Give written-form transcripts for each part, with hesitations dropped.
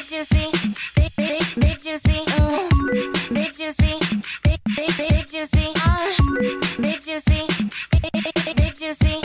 juicy, big juicy, big juicy, big juicy, big juicy, big juicy,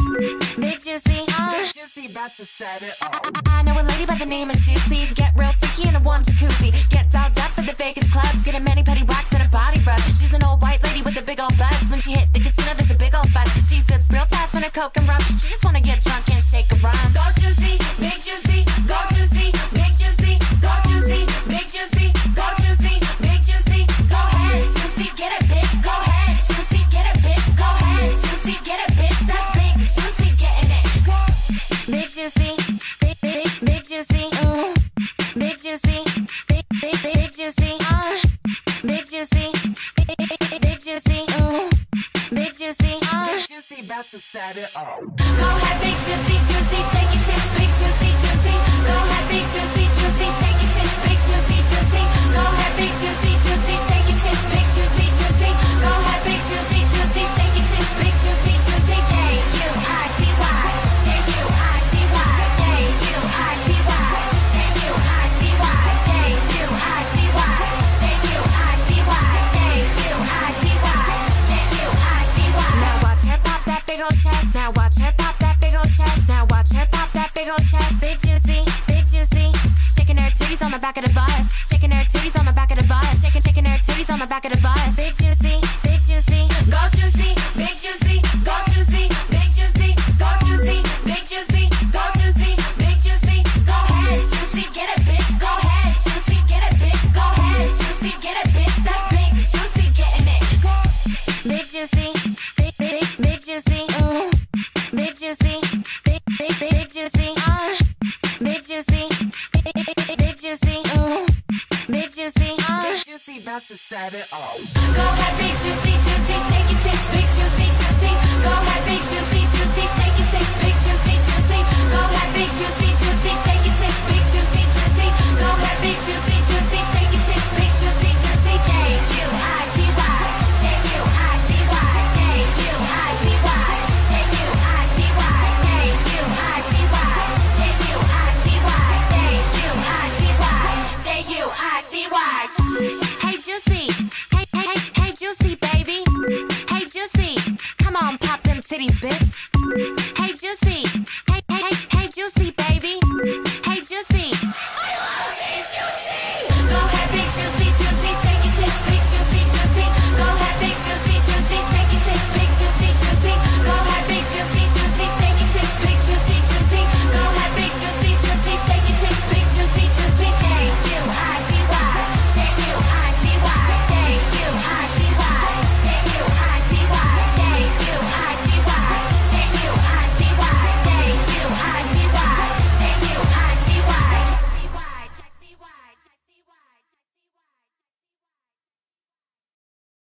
big juicy, Juicy, about to set it off. I know a lady by the name of Juicy. Get real freaky in a warm jacuzzi. Get dolled up for the Vegas clubs. Get a mani-pedi wax and a body rub. She's an old white lady with a big old buzz. When she hit the casino, there's a big old fuss. She sips real fast on her coke and rum. She just wanna get drunk and shake a rum. Go juicy, big juicy, go juicy, big juicy, go juicy, big juicy, go juicy, big juicy, go ahead, juicy, get it, bitch, go ahead, juicy, get it, bitch, go ahead, juicy, get it, bitch, that's big juicy, getting it. Big juicy, big juicy, big juicy, big juicy, big juicy, big juicy, big juicy, Juicy, about to set it off. Go ahead, big juicy, juicy, shake it, tits, big juicy, juicy. Go ahead, big juicy, juicy, shake it, tits, big juicy, juicy. Go ahead, big juicy, juicy, shake it, tits, big juicy, juicy. Go ahead, big juicy, juicy, shake it, tits, big juicy, juicy. J-U-I-C-Y, J-U-I-C-Y, J-U-I-C-Y, J-U-I-C-Y, J-U-I-C-Y, J-U-I-C-Y, J-U-I-C-Y, J-U-I-C-Y. Now watch her pop that big old chest. Now watch her pop that big old chest. Now watch her pop that big old chest. Big juicy, shaking her titties on the back of the bus. Shaking her titties on the back of the bus. Shaking her titties on the back of the bus. Big juicy, go juicy, big juicy, go juicy, big juicy, go juicy, big juicy, go juicy, big juicy, go ahead, juicy, get it, bitch, go ahead, juicy, get it, bitch, go ahead, juicy, get it, bitch, that's big juicy, getting it. Big juicy, big juicy, big juicy, big juicy, big juicy, big juicy, big juicy, Juicy, about to set it off. Go ahead, big juicy, juicy, shake it, tits, big juicy, juicy. Go ahead, big juicy, juicy, shake it, tits, big juicy, juicy. Go ahead, big juicy, juicy, shake it, tits, big juicy, juicy. Go ahead, big juicy, juicy, shake it, tits, big juicy, juicy. J-U-I-C-Y, J-U-I-C-Y, J-U-I-C-Y, J-U-I-C-Y, J-U-I-C-Y, J-U-I-C-Y, J-U-I-C-Y, J-U-I-C-Y. Hey Juicy, hey Juicy baby. Hey Juicy, come on pop them titties, bitch. Hey Juicy, hey Juicy baby. Hey Juicy, I love it, Juicy.